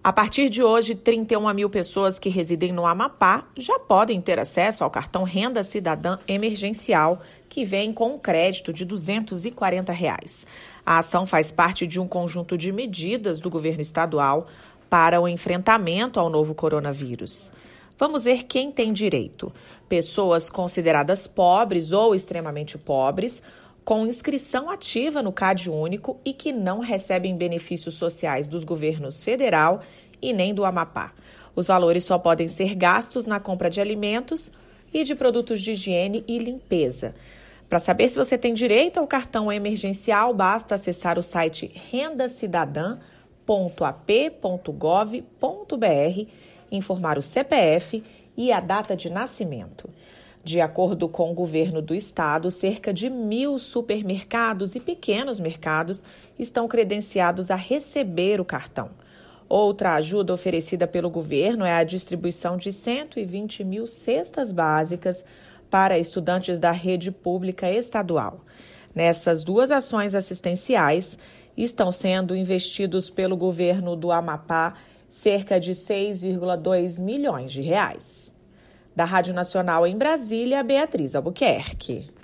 A partir de hoje, 31 mil pessoas que residem no Amapá já podem ter acesso ao cartão Renda Cidadã Emergencial, que vem com um crédito de R$ 240. A ação faz parte de um conjunto de medidas do governo estadual para o enfrentamento ao novo coronavírus. Vamos ver quem tem direito. Pessoas consideradas pobres ou extremamente pobres, com inscrição ativa no CadÚnico e que não recebem benefícios sociais dos governos federal e nem do Amapá. Os valores só podem ser gastos na compra de alimentos e de produtos de higiene e limpeza. Para saber se você tem direito ao cartão emergencial, basta acessar o site rendacidadã.ap.gov.br, informar o CPF e a data de nascimento. De acordo com o governo do estado, cerca de 1.000 supermercados e pequenos mercados estão credenciados a receber o cartão. Outra ajuda oferecida pelo governo é a distribuição de 120 mil cestas básicas para estudantes da rede pública estadual. Nessas duas ações assistenciais, estão sendo investidos pelo governo do Amapá cerca de 6,2 milhões de reais. Da Rádio Nacional em Brasília, Beatriz Albuquerque.